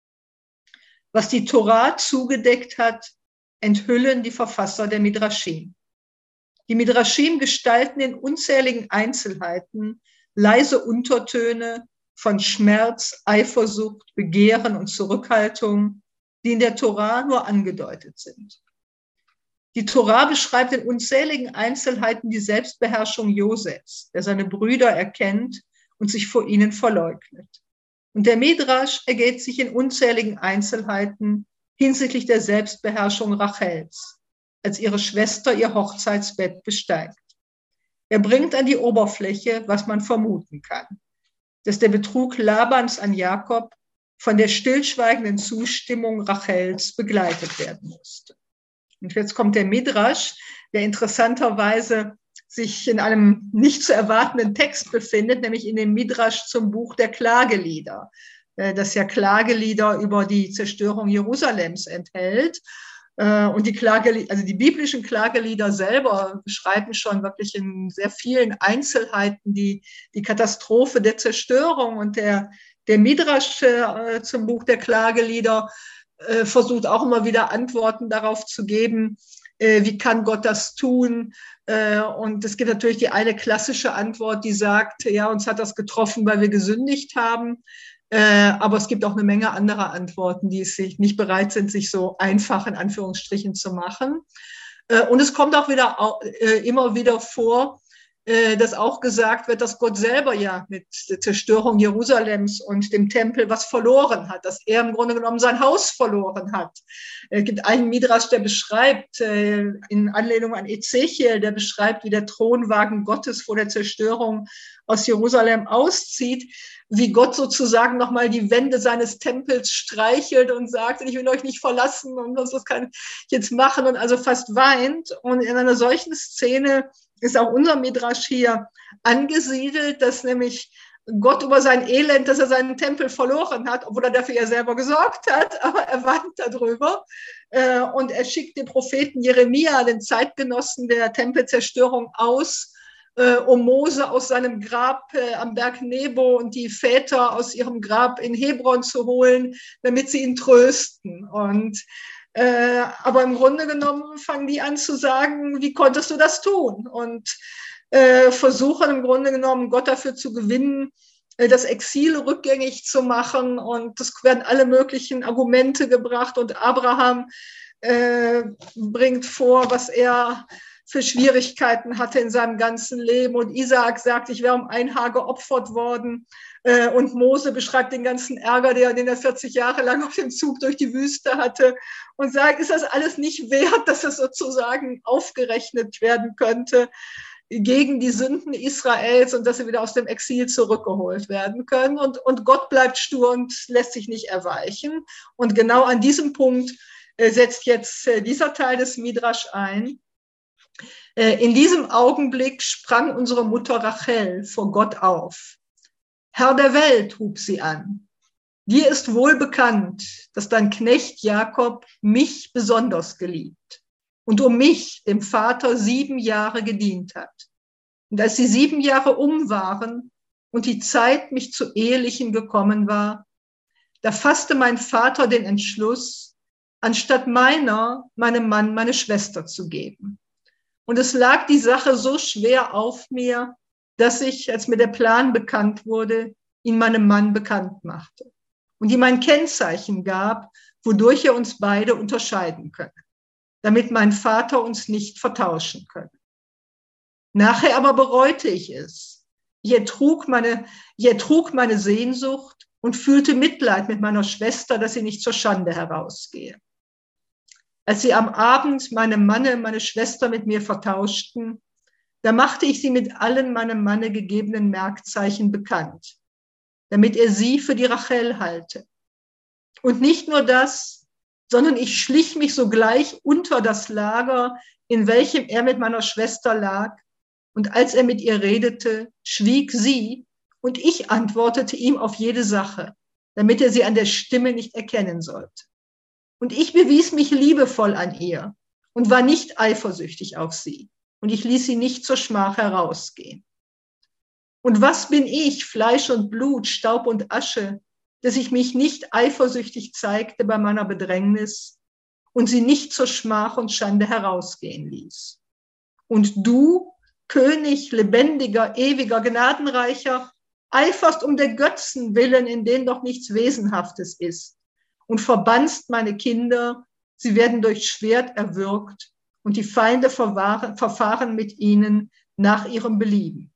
Was die Torah zugedeckt hat, enthüllen die Verfasser der Midrashim. Die Midrashim gestalten in unzähligen Einzelheiten leise Untertöne von Schmerz, Eifersucht, Begehren und Zurückhaltung, die in der Torah nur angedeutet sind. Die Torah beschreibt in unzähligen Einzelheiten die Selbstbeherrschung Josefs, der seine Brüder erkennt und sich vor ihnen verleugnet. Und der Midrash ergeht sich in unzähligen Einzelheiten hinsichtlich der Selbstbeherrschung Rachels, als ihre Schwester ihr Hochzeitsbett besteigt. Er bringt an die Oberfläche, was man vermuten kann, dass der Betrug Labans an Jakob von der stillschweigenden Zustimmung Rachels begleitet werden musste. Und jetzt kommt der Midrash, der interessanterweise sich in einem nicht zu erwartenden Text befindet, nämlich in dem Midrash zum Buch der Klagelieder, das ja Klagelieder über die Zerstörung Jerusalems enthält. Und die Klagelieder, also die biblischen Klagelieder selber beschreiben schon wirklich in sehr vielen Einzelheiten die, die Katastrophe der Zerstörung. Und der, der Midrash äh, zum Buch der Klagelieder äh, versucht auch immer wieder Antworten darauf zu geben, äh, wie kann Gott das tun? Äh, und es gibt natürlich die eine klassische Antwort, die sagt, ja, uns hat das getroffen, weil wir gesündigt haben. Äh, aber es gibt auch eine Menge anderer Antworten, die es sich nicht bereit sind, sich so einfach in Anführungsstrichen zu machen. Äh, und es kommt auch wieder äh, immer wieder vor, äh, dass auch gesagt wird, dass Gott selber ja mit der Zerstörung Jerusalems und dem Tempel was verloren hat, dass er im Grunde genommen sein Haus verloren hat. Es gibt einen Midrash, der beschreibt, äh, in Anlehnung an Ezechiel, der beschreibt, wie der Thronwagen Gottes vor der Zerstörung aus Jerusalem auszieht, wie Gott sozusagen nochmal die Wände seines Tempels streichelt und sagt, ich will euch nicht verlassen und was kann ich jetzt machen, und also fast weint. Und in einer solchen Szene ist auch unser Midrash hier angesiedelt, dass nämlich Gott über sein Elend, dass er seinen Tempel verloren hat, obwohl er dafür ja selber gesorgt hat, aber er weint darüber. Und er schickt den Propheten Jeremia, den Zeitgenossen der Tempelzerstörung, aus, um Mose aus seinem Grab am Berg Nebo und die Väter aus ihrem Grab in Hebron zu holen, damit sie ihn trösten. Und Äh, aber im Grunde genommen fangen die an zu sagen, wie konntest du das tun? Und äh, versuchen im Grunde genommen Gott dafür zu gewinnen, äh, das Exil rückgängig zu machen. Und es werden alle möglichen Argumente gebracht. Und Abraham äh, bringt vor, was er für Schwierigkeiten hatte in seinem ganzen Leben. Und Isaak sagt, ich wäre um ein Haar geopfert worden. Und Mose beschreibt den ganzen Ärger, den er vierzig Jahre lang auf dem Zug durch die Wüste hatte, und sagt, ist das alles nicht wert, dass das sozusagen aufgerechnet werden könnte gegen die Sünden Israels und dass sie wieder aus dem Exil zurückgeholt werden können. Und, und Gott bleibt stur und lässt sich nicht erweichen. Und genau an diesem Punkt setzt jetzt dieser Teil des Midrash ein. In diesem Augenblick sprang unsere Mutter Rachel vor Gott auf. Herr der Welt, hub sie an, dir ist wohl bekannt, dass dein Knecht Jakob mich besonders geliebt und um mich, dem Vater, sieben Jahre gedient hat. Und als die sieben Jahre um waren und die Zeit, mich zu ehelichen, gekommen war, da fasste mein Vater den Entschluss, anstatt meiner, meinem Mann, meine Schwester zu geben. Und es lag die Sache so schwer auf mir, dass ich, als mir der Plan bekannt wurde, ihn meinem Mann bekannt machte und ihm ein Kennzeichen gab, wodurch er uns beide unterscheiden könne, damit mein Vater uns nicht vertauschen könne. Nachher aber bereute ich es. Ich ertrug meine, ich ertrug meine Sehnsucht und fühlte Mitleid mit meiner Schwester, dass sie nicht zur Schande herausgehe. Als sie am Abend meinem Manne, meine Schwester mit mir vertauschten, da machte ich sie mit allen meinem Manne gegebenen Merkzeichen bekannt, damit er sie für die Rachel halte. Und nicht nur das, sondern ich schlich mich sogleich unter das Lager, in welchem er mit meiner Schwester lag. Und als er mit ihr redete, schwieg sie und ich antwortete ihm auf jede Sache, damit er sie an der Stimme nicht erkennen sollte. Und ich bewies mich liebevoll an ihr und war nicht eifersüchtig auf sie. Und ich ließ sie nicht zur Schmach herausgehen. Und was bin ich, Fleisch und Blut, Staub und Asche, dass ich mich nicht eifersüchtig zeigte bei meiner Bedrängnis und sie nicht zur Schmach und Schande herausgehen ließ. Und du, König, lebendiger, ewiger, gnadenreicher, eiferst um der Götzen willen, in denen doch nichts Wesenhaftes ist, und verbannst meine Kinder, sie werden durch Schwert erwürgt, und die Feinde verfahren mit ihnen nach ihrem Belieben.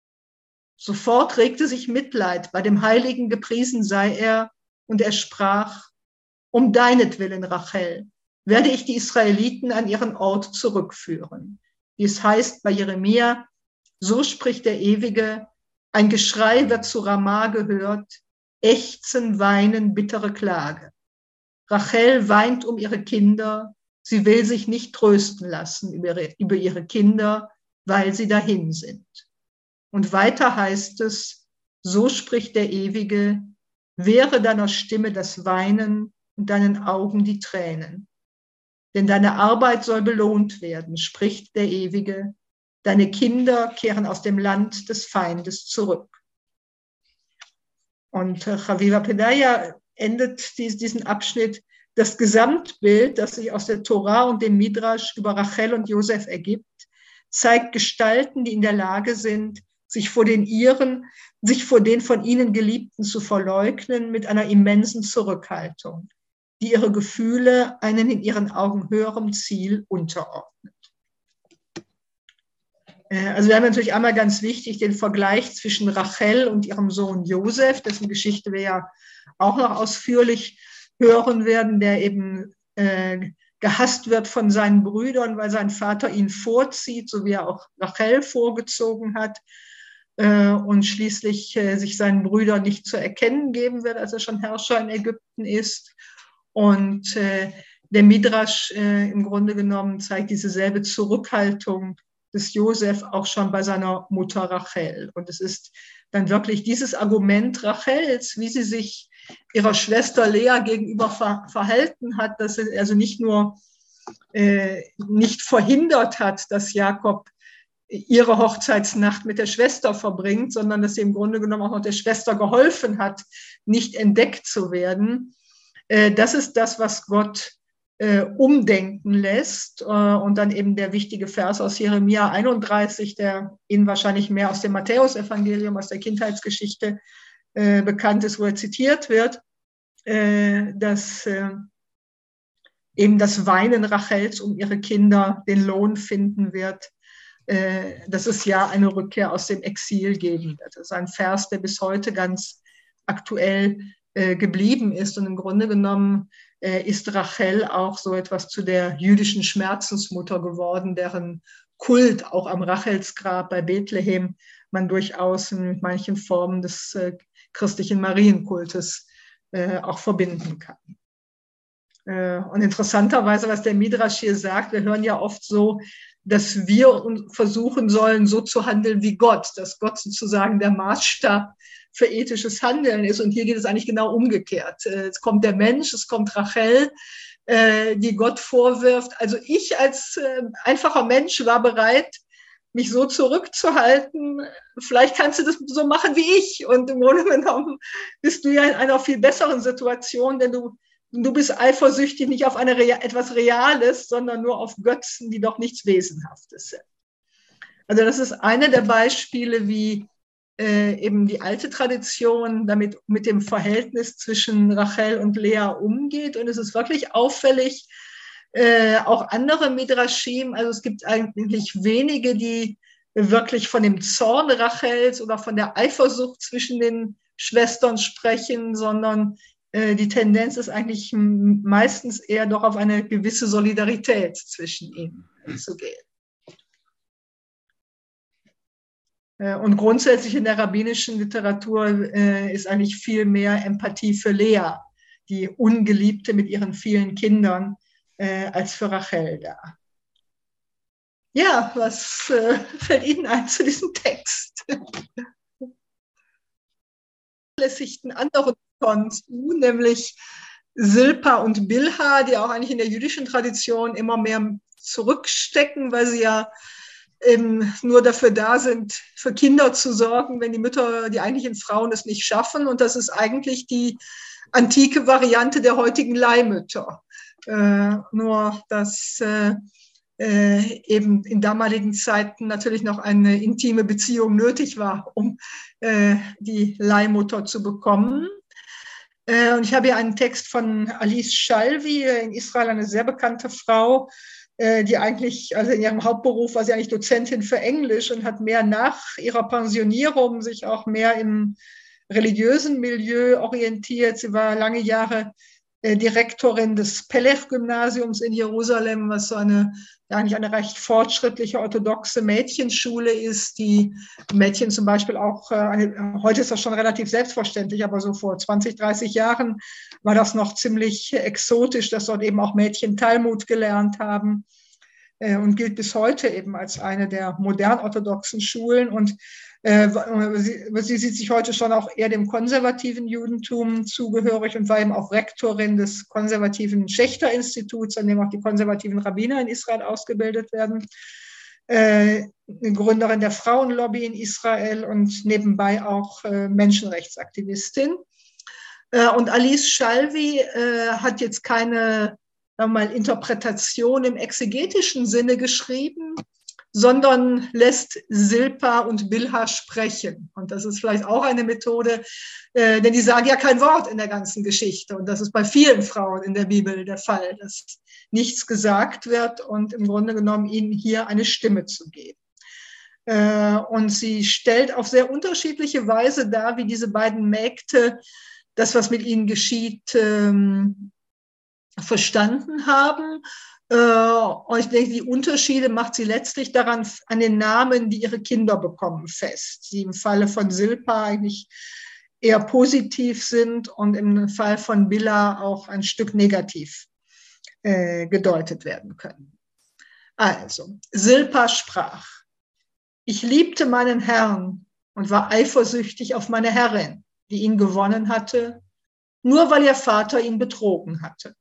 Sofort regte sich Mitleid, bei dem Heiligen gepriesen sei er, und er sprach, um deinetwillen, Rachel, werde ich die Israeliten an ihren Ort zurückführen. Wie es heißt bei Jeremia, so spricht der Ewige, ein Geschrei wird zu Ramah gehört, Ächzen, Weinen, bittere Klage. Rachel weint um ihre Kinder, sie will sich nicht trösten lassen über ihre, über ihre Kinder, weil sie dahin sind. Und weiter heißt es, so spricht der Ewige, wehre deiner Stimme das Weinen und deinen Augen die Tränen. Denn deine Arbeit soll belohnt werden, spricht der Ewige. Deine Kinder kehren aus dem Land des Feindes zurück. Und Chaviva Pedaya endet diesen Abschnitt, Das Gesamtbild, das sich aus der Tora und dem Midrasch über Rachel und Josef ergibt, zeigt Gestalten, die in der Lage sind, sich vor den ihren, sich vor den von ihnen Geliebten zu verleugnen mit einer immensen Zurückhaltung, die ihre Gefühle einen in ihren Augen höherem Ziel unterordnet. Also wir haben natürlich einmal ganz wichtig den Vergleich zwischen Rachel und ihrem Sohn Josef, dessen Geschichte wir ja auch noch ausführlich hören werden, der eben äh, gehasst wird von seinen Brüdern, weil sein Vater ihn vorzieht, so wie er auch Rachel vorgezogen hat, äh, und schließlich äh, sich seinen Brüdern nicht zu erkennen geben wird, als er schon Herrscher in Ägypten ist. Und äh, der Midrasch äh, im Grunde genommen zeigt diese selbe Zurückhaltung des Josef auch schon bei seiner Mutter Rachel. Und es ist dann wirklich dieses Argument Rachels, wie sie sich ihrer Schwester Lea gegenüber ver verhalten hat, dass sie also nicht nur äh, nicht verhindert hat, dass Jakob ihre Hochzeitsnacht mit der Schwester verbringt, sondern dass sie im Grunde genommen auch noch der Schwester geholfen hat, nicht entdeckt zu werden. Äh, das ist das, was Gott Äh, umdenken lässt. Äh, und dann eben der wichtige Vers aus Jeremia einunddreißig, der Ihnen wahrscheinlich mehr aus dem Matthäusevangelium, aus der Kindheitsgeschichte äh, bekannt ist, wo er zitiert wird, äh, dass äh, eben das Weinen Rachels um ihre Kinder den Lohn finden wird, äh, dass es ja eine Rückkehr aus dem Exil geben wird. Das ist ein Vers, der bis heute ganz aktuell äh, geblieben ist und im Grunde genommen ist Rachel auch so etwas zu der jüdischen Schmerzensmutter geworden, deren Kult auch am Rachelsgrab bei Bethlehem man durchaus in manchen Formen des äh, christlichen Marienkultes äh, auch verbinden kann. Äh, und interessanterweise, was der Midrasch hier sagt, wir hören ja oft so, dass wir versuchen sollen, so zu handeln wie Gott, dass Gott sozusagen der Maßstab für ethisches Handeln ist. Und hier geht es eigentlich genau umgekehrt. Es kommt der Mensch, es kommt Rachel, die Gott vorwirft. Also ich als einfacher Mensch war bereit, mich so zurückzuhalten. Vielleicht kannst du das so machen wie ich. Und im Grunde genommen bist du ja in einer viel besseren Situation, denn du Du bist eifersüchtig nicht auf eine, etwas Reales, sondern nur auf Götzen, die doch nichts Wesenhaftes sind. Also das ist eine der Beispiele, wie äh, eben die alte Tradition damit mit dem Verhältnis zwischen Rachel und Lea umgeht. Und es ist wirklich auffällig, äh, auch andere Midrashim, also es gibt eigentlich wenige, die wirklich von dem Zorn Rachels oder von der Eifersucht zwischen den Schwestern sprechen, sondern die Tendenz ist eigentlich meistens eher doch auf eine gewisse Solidarität zwischen ihnen zu gehen. Und grundsätzlich in der rabbinischen Literatur ist eigentlich viel mehr Empathie für Lea, die Ungeliebte mit ihren vielen Kindern, als für Rachel da. Ja, was fällt Ihnen ein zu diesem Text? Lässigten anderen zu, nämlich Silpa und Bilha, die auch eigentlich in der jüdischen Tradition immer mehr zurückstecken, weil sie ja eben nur dafür da sind, für Kinder zu sorgen, wenn die Mütter, die eigentlichen Frauen es nicht schaffen. Und das ist eigentlich die antike Variante der heutigen Leihmütter. Äh, nur, dass äh, äh, eben in damaligen Zeiten natürlich noch eine intime Beziehung nötig war, um äh, die Leihmutter zu bekommen. Äh, und ich habe hier einen Text von Alice Shalvi, in Israel eine sehr bekannte Frau, äh, die eigentlich, also in ihrem Hauptberuf war sie eigentlich Dozentin für Englisch und hat mehr nach ihrer Pensionierung sich auch mehr im religiösen Milieu orientiert. Sie war lange Jahre äh, Direktorin des Pelech-Gymnasiums in Jerusalem, was so eine eigentlich eine recht fortschrittliche orthodoxe Mädchenschule ist, die Mädchen zum Beispiel auch, äh, heute ist das schon relativ selbstverständlich, aber so vor zwanzig, dreißig Jahren war das noch ziemlich exotisch, dass dort eben auch Mädchen Talmud gelernt haben äh, und gilt bis heute eben als eine der modern orthodoxen Schulen. Und äh, sie, sie sieht sich heute schon auch eher dem konservativen Judentum zugehörig und war eben auch Rektorin des konservativen Schächter-Instituts, an dem auch die konservativen Rabbiner in Israel ausgebildet werden. Äh, Gründerin der Frauenlobby in Israel und nebenbei auch äh, Menschenrechtsaktivistin. Und Alice Schalvy äh, hat jetzt keine, sagen wir mal, Interpretation im exegetischen Sinne geschrieben, sondern lässt Silpa und Bilha sprechen. Und das ist vielleicht auch eine Methode, äh, denn die sagen ja kein Wort in der ganzen Geschichte. Und das ist bei vielen Frauen in der Bibel der Fall, dass nichts gesagt wird und im Grunde genommen ihnen hier eine Stimme zu geben. Äh, und sie stellt auf sehr unterschiedliche Weise dar, wie diese beiden Mägde das, was mit ihnen geschieht, ähm, verstanden haben. Äh, und ich denke, die Unterschiede macht sie letztlich daran, an den Namen, die ihre Kinder bekommen, fest, die im Falle von Silpa eigentlich eher positiv sind und im Fall von Bilha auch ein Stück negativ äh, gedeutet werden können. Also, Silpa sprach: Ich liebte meinen Herrn und war eifersüchtig auf meine Herrin, die ihn gewonnen hatte, nur weil ihr Vater ihn betrogen hatte.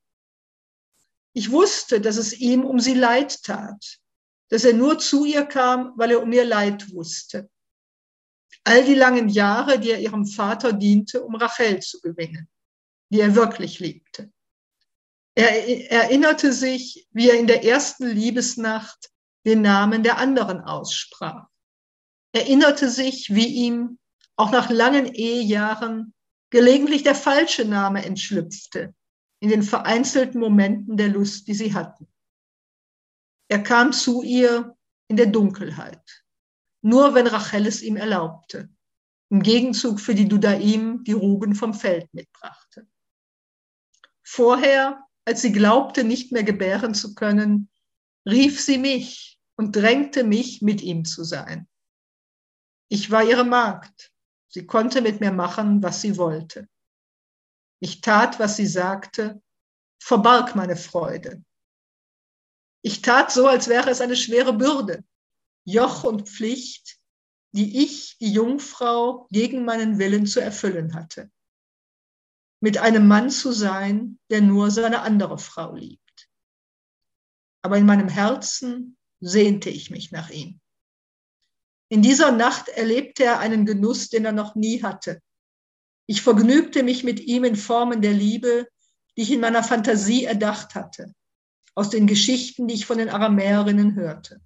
Ich wusste, dass es ihm um sie leid tat, dass er nur zu ihr kam, weil er um ihr Leid wusste. All die langen Jahre, die er ihrem Vater diente, um Rachel zu gewinnen, die er wirklich liebte. Er erinnerte sich, wie er in der ersten Liebesnacht den Namen der anderen aussprach. Erinnerte sich, wie ihm auch nach langen Ehejahren gelegentlich der falsche Name entschlüpfte, in den vereinzelten Momenten der Lust, die sie hatten. Er kam zu ihr in der Dunkelheit, nur wenn Rachel es ihm erlaubte, im Gegenzug für die Dudaim die Ruben vom Feld mitbrachte. Vorher, als sie glaubte, nicht mehr gebären zu können, rief sie mich und drängte mich, mit ihm zu sein. Ich war ihre Magd. Sie konnte mit mir machen, was sie wollte. Ich tat, was sie sagte, verbarg meine Freude. Ich tat so, als wäre es eine schwere Bürde, Joch und Pflicht, die ich, die Jungfrau, gegen meinen Willen zu erfüllen hatte. Mit einem Mann zu sein, der nur seine andere Frau liebt. Aber in meinem Herzen sehnte ich mich nach ihm. In dieser Nacht erlebte er einen Genuss, den er noch nie hatte. Ich vergnügte mich mit ihm in Formen der Liebe, die ich in meiner Fantasie erdacht hatte, aus den Geschichten, die ich von den Aramäerinnen hörte.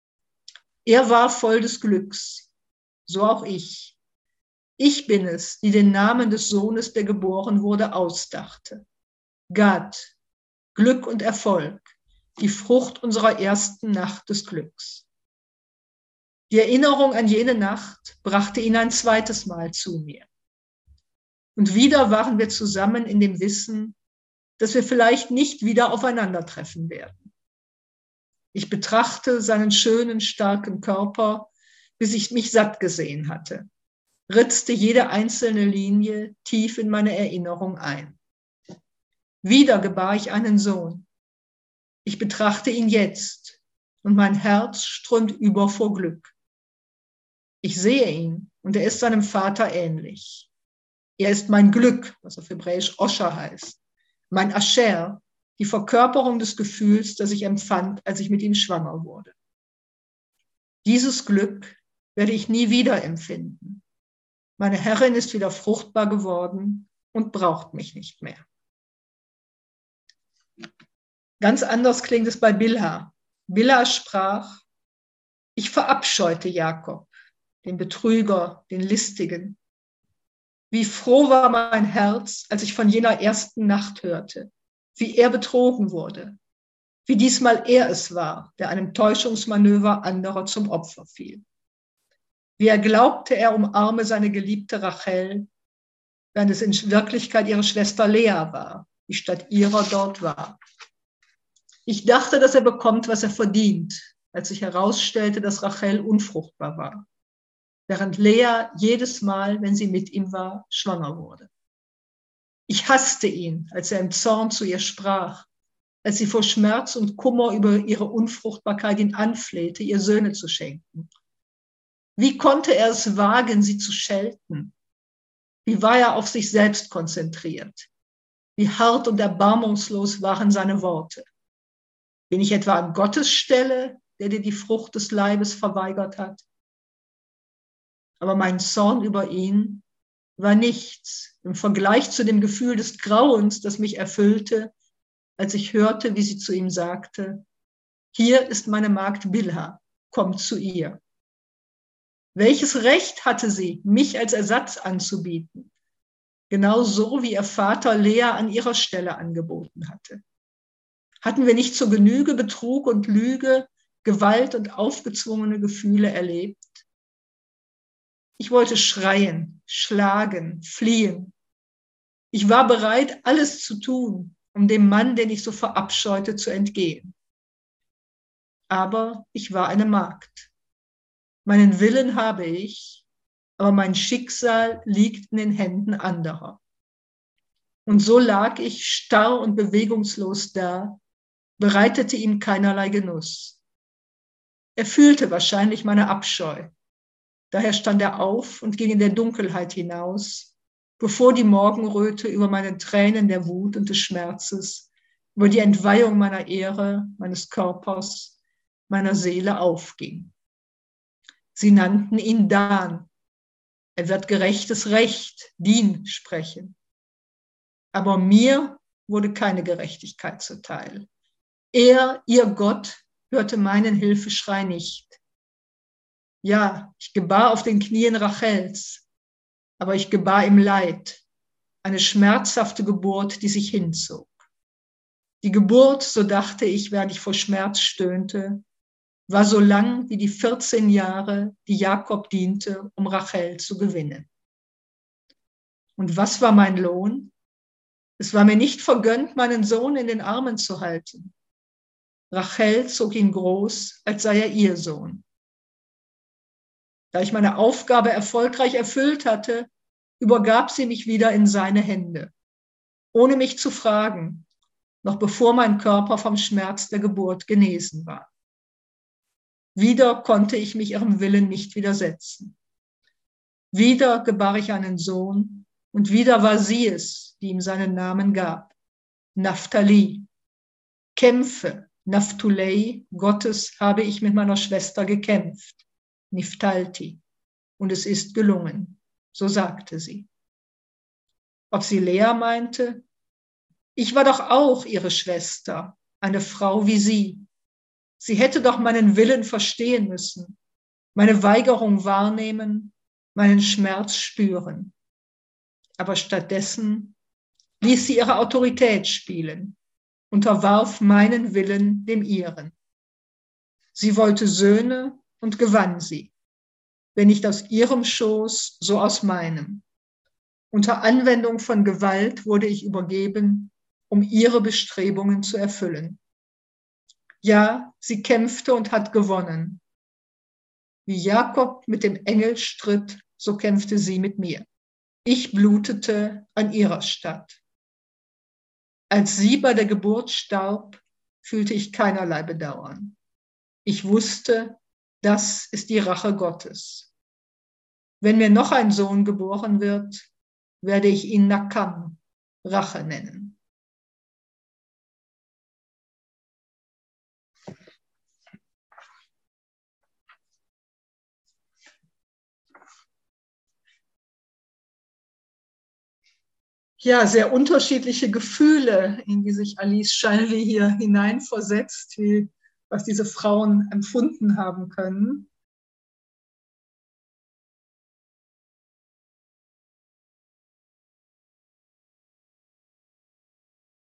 Er war voll des Glücks, so auch ich. Ich bin es, die den Namen des Sohnes, der geboren wurde, ausdachte. Gad, Glück und Erfolg, die Frucht unserer ersten Nacht des Glücks. Die Erinnerung an jene Nacht brachte ihn ein zweites Mal zu mir. Und wieder waren wir zusammen in dem Wissen, dass wir vielleicht nicht wieder aufeinandertreffen werden. Ich betrachte seinen schönen, starken Körper, bis ich mich satt gesehen hatte, ritzte jede einzelne Linie tief in meine Erinnerung ein. Wieder gebar ich einen Sohn. Ich betrachte ihn jetzt und mein Herz strömt über vor Glück. Ich sehe ihn und er ist seinem Vater ähnlich. Er ist mein Glück, was auf Hebräisch Osher heißt. Mein Asher, die Verkörperung des Gefühls, das ich empfand, als ich mit ihm schwanger wurde. Dieses Glück werde ich nie wieder empfinden. Meine Herrin ist wieder fruchtbar geworden und braucht mich nicht mehr. Ganz anders klingt es bei Bilha. Bilha sprach: Ich verabscheute Jakob, den Betrüger, den Listigen. Wie froh war mein Herz, als ich von jener ersten Nacht hörte, wie er betrogen wurde, wie diesmal er es war, der einem Täuschungsmanöver anderer zum Opfer fiel. Wie er glaubte, er umarme seine geliebte Rachel, während es in Wirklichkeit ihre Schwester Lea war, die statt ihrer dort war. Ich dachte, dass er bekommt, was er verdient, als sich herausstellte, dass Rachel unfruchtbar war, während Lea jedes Mal, wenn sie mit ihm war, schwanger wurde. Ich hasste ihn, als er im Zorn zu ihr sprach, als sie vor Schmerz und Kummer über ihre Unfruchtbarkeit ihn anflehte, ihr Söhne zu schenken. Wie konnte er es wagen, sie zu schelten? Wie war er auf sich selbst konzentriert? Wie hart und erbarmungslos waren seine Worte? Bin ich etwa an Gottes Stelle, der dir die Frucht des Leibes verweigert hat? Aber mein Zorn über ihn war nichts im Vergleich zu dem Gefühl des Grauens, das mich erfüllte, als ich hörte, wie sie zu ihm sagte, hier ist meine Magd Bilha, komm zu ihr. Welches Recht hatte sie, mich als Ersatz anzubieten? Genau so, wie ihr Vater Lea an ihrer Stelle angeboten hatte. Hatten wir nicht zur Genüge Betrug und Lüge, Gewalt und aufgezwungene Gefühle erlebt? Ich wollte schreien, schlagen, fliehen. Ich war bereit, alles zu tun, um dem Mann, den ich so verabscheute, zu entgehen. Aber ich war eine Magd. Meinen Willen habe ich, aber mein Schicksal liegt in den Händen anderer. Und so lag ich starr und bewegungslos da, bereitete ihm keinerlei Genuss. Er fühlte wahrscheinlich meine Abscheu. Daher stand er auf und ging in der Dunkelheit hinaus, bevor die Morgenröte über meine Tränen der Wut und des Schmerzes, über die Entweihung meiner Ehre, meines Körpers, meiner Seele aufging. Sie nannten ihn Dan. Er wird gerechtes Recht, Din, sprechen. Aber mir wurde keine Gerechtigkeit zuteil. Er, ihr Gott, hörte meinen Hilfeschrei nicht. Ja, ich gebar auf den Knien Rachels, aber ich gebar im Leid, eine schmerzhafte Geburt, die sich hinzog. Die Geburt, so dachte ich, während ich vor Schmerz stöhnte, war so lang wie die vierzehn Jahre, die Jakob diente, um Rachel zu gewinnen. Und was war mein Lohn? Es war mir nicht vergönnt, meinen Sohn in den Armen zu halten. Rachel zog ihn groß, als sei er ihr Sohn. Da ich meine Aufgabe erfolgreich erfüllt hatte, übergab sie mich wieder in seine Hände, ohne mich zu fragen, noch bevor mein Körper vom Schmerz der Geburt genesen war. Wieder konnte ich mich ihrem Willen nicht widersetzen. Wieder gebar ich einen Sohn und wieder war sie es, die ihm seinen Namen gab, Naphtali. Kämpfe, Naphtulei, Gottes, habe ich mit meiner Schwester gekämpft, Niftalti, und es ist gelungen, so sagte sie. Ob sie Lea meinte? Ich war doch auch ihre Schwester, eine Frau wie sie. Sie hätte doch meinen Willen verstehen müssen, meine Weigerung wahrnehmen, meinen Schmerz spüren. Aber stattdessen ließ sie ihre Autorität spielen, unterwarf meinen Willen dem ihren. Sie wollte Söhne und gewann sie, wenn nicht aus ihrem Schoß, so aus meinem. Unter Anwendung von Gewalt wurde ich übergeben, um ihre Bestrebungen zu erfüllen. Ja, sie kämpfte und hat gewonnen. Wie Jakob mit dem Engel stritt, so kämpfte sie mit mir. Ich blutete an ihrer Statt. Als sie bei der Geburt starb, fühlte ich keinerlei Bedauern. Ich wusste, das ist die Rache Gottes. Wenn mir noch ein Sohn geboren wird, werde ich ihn Nakam, Rache nennen. Ja, sehr unterschiedliche Gefühle, in die sich Alice Schalvi hier hineinversetzt, wie, was diese Frauen empfunden haben können.